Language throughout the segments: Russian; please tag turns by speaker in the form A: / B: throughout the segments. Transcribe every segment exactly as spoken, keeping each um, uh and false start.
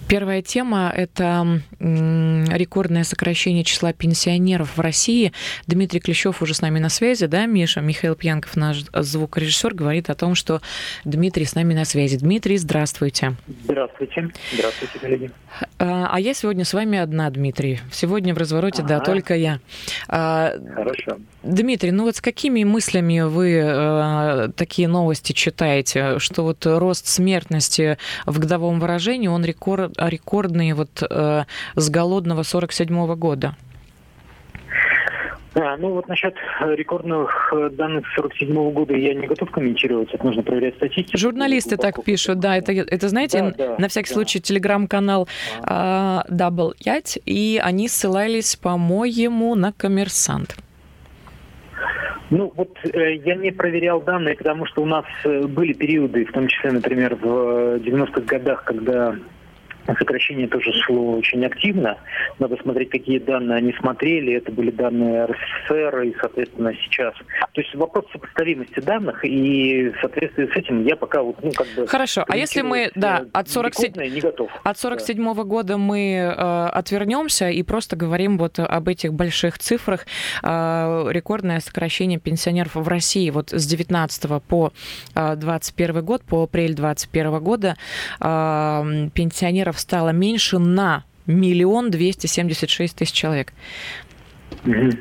A: Первая тема – это рекордное сокращение числа пенсионеров в России. Дмитрий Клещев уже с нами на связи, да, Миша? Михаил Пьянков, наш звукорежиссер, говорит о том, что Дмитрий с нами на связи. Дмитрий, здравствуйте.
B: Здравствуйте. Здравствуйте, коллеги.
A: А я сегодня с вами одна, Дмитрий. Сегодня в развороте, ага. да, только я.
B: Хорошо.
A: Дмитрий, ну вот с какими мыслями вы э, такие новости читаете, что вот рост смертности в годовом выражении, он рекорд, рекордный вот э, с голодного сорок седьмого года?
B: А, ну вот насчет рекордных данных сорок седьмого года я не готов комментировать, это нужно проверять статистику.
A: Журналисты так пишут, да, это, это знаете, да, да, на всякий да. случай телеграм-канал а. э, Дабл пять, и они ссылались, по-моему, на «Коммерсант».
B: Ну, вот э, я не проверял данные, потому что у нас э, были периоды, в том числе, например, в девяностых годах, когда сокращение тоже шло очень активно. Надо смотреть, какие данные они смотрели. Это были данные эр эс эс эр и, соответственно, сейчас. То есть вопрос сопоставимости данных, и в соответствии с этим я пока вот, ну, как бы...
A: Хорошо, а если мы, да, от сорок седьмого года мы э, отвернемся и просто говорим вот об этих больших цифрах. Э, рекордное сокращение пенсионеров в России вот с девятнадцатого по двадцать первый год, по апрель двадцать первого года э, пенсионеров стало меньше на миллион двести семьдесят шесть тысяч человек.
B: Mm-hmm.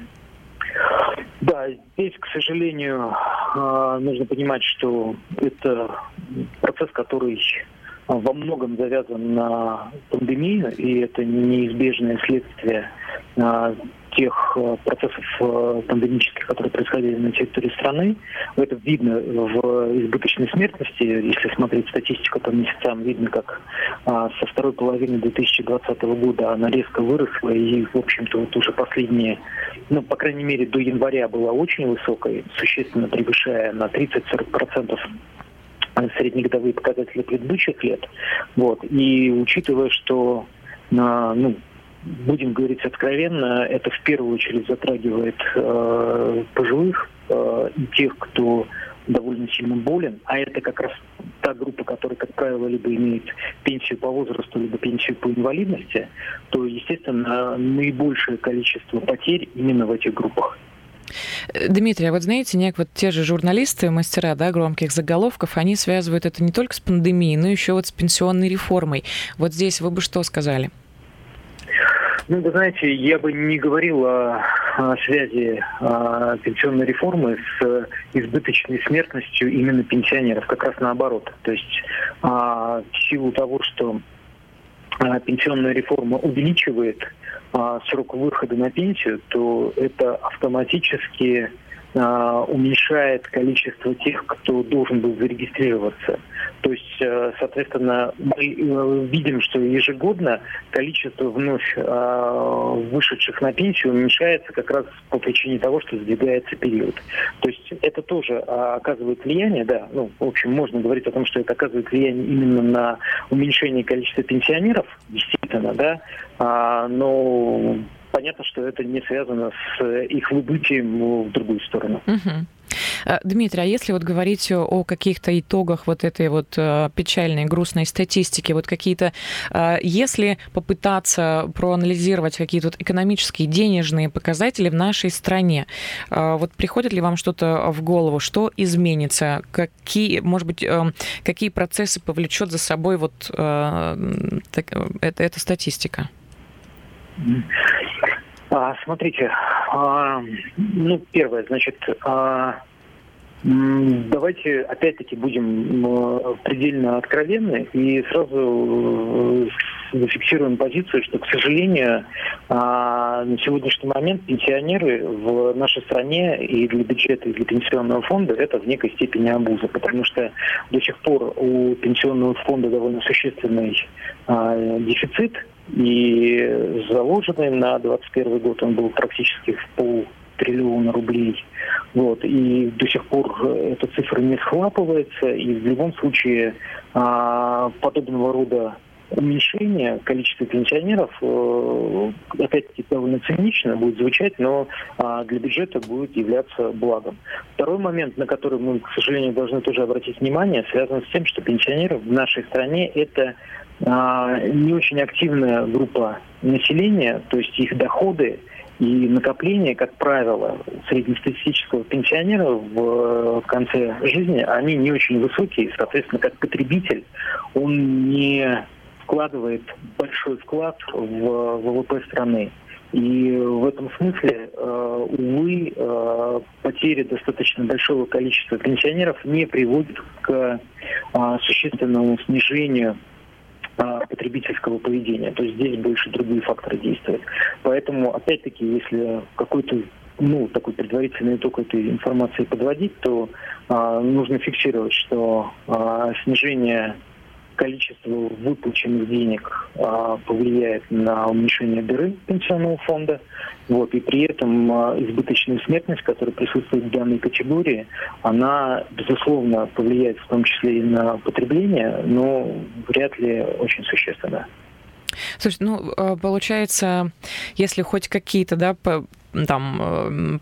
B: Да, здесь, к сожалению, нужно понимать, что это процесс, который во многом завязан на пандемию, и это неизбежное следствие тех процессов пандемических, которые происходили на территории страны. Это видно в избыточной смертности. Если смотреть статистику по месяцам, видно, как со второй половины две тысячи двадцатого года она резко выросла, и, в общем-то, вот уже последние, ну, по крайней мере, до января была очень высокой, существенно превышая на тридцать-сорок процентов среднегодовые показатели предыдущих лет. Вот. И учитывая, что, ну, будем говорить откровенно, это в первую очередь затрагивает э, пожилых э, и тех, кто довольно сильно болен, а это как раз та группа, которая, как правило, либо имеет пенсию по возрасту, либо пенсию по инвалидности, то, естественно, наибольшее количество потерь именно в этих группах.
A: Дмитрий, а вот знаете, не, вот те же журналисты, мастера, да, громких заголовков, они связывают это не только с пандемией, но еще вот с пенсионной реформой. Вот здесь вы бы что сказали?
B: Ну, вы знаете, я бы не говорил о, о связи о пенсионной реформы с избыточной смертностью именно пенсионеров, как раз наоборот. То есть а, в силу того, что а, пенсионная реформа увеличивает а, срок выхода на пенсию, то это автоматически а, уменьшает количество тех, кто должен был зарегистрироваться. То есть, соответственно, мы видим, что ежегодно количество вновь вышедших на пенсию уменьшается как раз по причине того, что сдвигается период. То есть это тоже оказывает влияние, да, ну, в общем, можно говорить о том, что это оказывает влияние именно на уменьшение количества пенсионеров, действительно, да, но понятно, что это не связано с их выбытием в другую сторону.
A: Uh-huh. Дмитрий, а если вот говорить о каких-то итогах вот этой вот печальной, грустной статистики, вот какие-то, если попытаться проанализировать какие-то вот экономические, денежные показатели в нашей стране, вот приходит ли вам что-то в голову, что изменится, какие, может быть, какие процессы повлечет за собой вот эта, эта статистика?
B: А, смотрите, а, ну, первое, значит, а, давайте опять-таки будем а, предельно откровенны и сразу а, зафиксируем позицию, что, к сожалению, а, на сегодняшний момент пенсионеры в нашей стране и для бюджета, и для пенсионного фонда это в некой степени обуза, потому что до сих пор у пенсионного фонда довольно существенный а, дефицит. И заложенный на двадцать первый год он был практически в полтриллиона рублей. Вот. И до сих пор эта цифра не схлапывается. И в любом случае а, подобного рода уменьшение количества пенсионеров, э, опять-таки, довольно цинично будет звучать, но э, для бюджета будет являться благом. Второй момент, на который мы, к сожалению, должны тоже обратить внимание, связан с тем, что пенсионеры в нашей стране – это не очень активная группа населения, то есть их доходы и накопления, как правило, среднестатистического пенсионера в конце жизни, они не очень высокие. Соответственно, как потребитель он не вкладывает большой вклад в ВВП страны. И в этом смысле, увы, потеря достаточно большого количества пенсионеров не приводит к существенному снижению потребительского поведения. То есть здесь больше другие факторы действуют. Поэтому, опять-таки, если какой-то ну, такой предварительный итог этой информации подводить, то а, нужно фиксировать, что а, снижение количество выплаченных денег а, повлияет на уменьшение дыры пенсионного фонда. Вот, и при этом а, избыточная смертность, которая присутствует в данной категории, она, безусловно, повлияет в том числе и на потребление, но вряд ли очень существенно.
A: Слушай, ну, получается, если хоть какие-то, да, там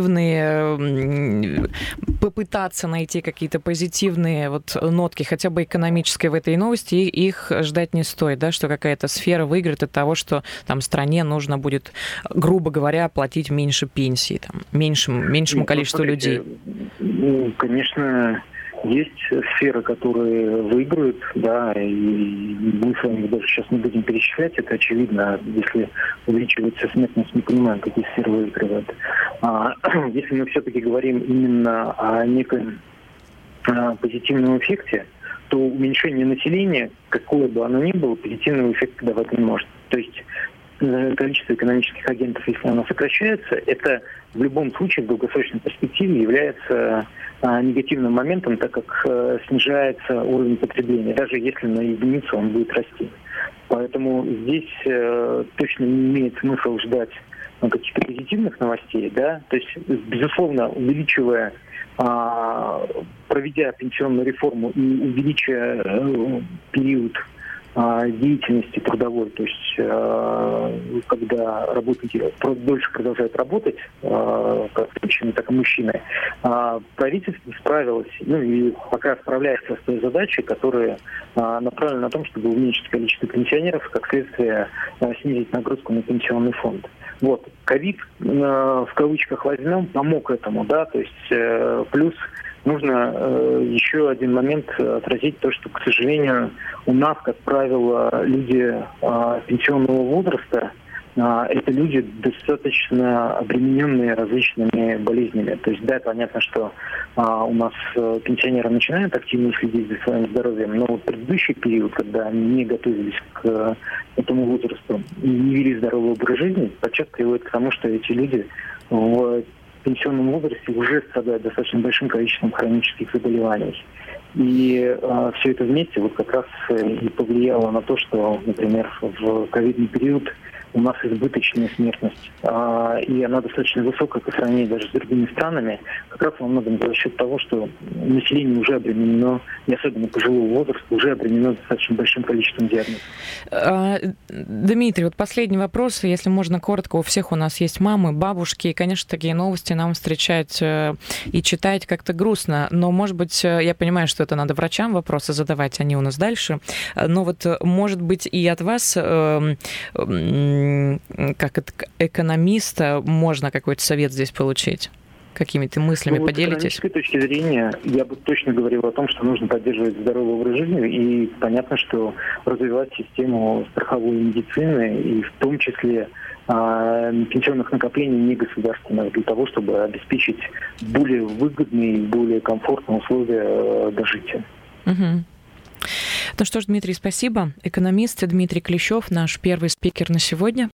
A: позитивные, попытаться найти какие-то позитивные вот нотки, хотя бы экономические в этой новости, их ждать не стоит, да, что какая-то сфера выиграет от того, что там стране нужно будет, грубо говоря, платить меньше пенсий, там, меньшему, меньшему ну, количеству людей.
B: Ну, конечно, есть сферы, которые выиграют, да, и мы с вами даже сейчас не будем перечислять, это очевидно, если увеличивается смертность, не понимаем, какие сферы выигрывают. А если мы все-таки говорим именно о неком а, позитивном эффекте, то уменьшение населения, какое бы оно ни было, позитивного эффекта давать не может. То есть количество экономических агентов, если оно сокращается, это в любом случае в долгосрочной перспективе является а, негативным моментом, так как а, снижается уровень потребления, даже если на единицу он будет расти. Поэтому здесь а, точно не имеет смысла ждать ну, каких-то позитивных новостей, да, то есть, безусловно, увеличивая, а, проведя пенсионную реформу и увеличивая а, период деятельности трудовой, то есть когда работники дольше продолжают работать, как женщины, так и мужчины, правительство справилось, ну и пока справляется с той задачей, которая направлена на том, чтобы уменьшить количество пенсионеров, как следствие снизить нагрузку на пенсионный фонд. Вот, ковид, в кавычках возьмем, помог этому, да, то есть плюс нужно э, еще один момент отразить, то, что, к сожалению, у нас, как правило, люди э, пенсионного возраста, э, это люди достаточно обремененные различными болезнями. То есть, да, понятно, что э, у нас э, пенсионеры начинают активно следить за своим здоровьем, но вот предыдущий период, когда они не готовились к э, этому возрасту и не вели здоровый образ жизни, подчас приводит к тому, что эти люди в в пенсионном возрасте уже страдают достаточно большим количеством хронических заболеваний. И э, все это вместе вот как раз и повлияло на то, что, например, в ковидный период у нас избыточная смертность, э, и она достаточно высокая по сравнению даже с другими странами, как раз во многом за счет того, что население уже обременено, и особенно пожилого возраста, уже обременено достаточно большим количеством диагнозов.
A: Дмитрий, вот последний вопрос, если можно коротко, у всех у нас есть мамы, бабушки, и, конечно, такие новости нам встречать и читать как-то грустно, но, может быть, я понимаю, что это надо врачам вопросы задавать, они у нас дальше, но вот, может быть, и от вас, как экономиста, можно какой-то совет здесь получить? Какими-то мыслями
B: ну, вот
A: поделитесь?
B: С экономической точки зрения я бы точно говорил о том, что нужно поддерживать здоровый образ жизни, и понятно, что развивать систему страховой медицины, и в том числе а, пенсионных накоплений негосударственных, для того, чтобы обеспечить более выгодные, более комфортные условия а, дожития.
A: Угу. Ну что ж, Дмитрий, спасибо. Экономист Дмитрий Клещев, наш первый спикер на сегодня.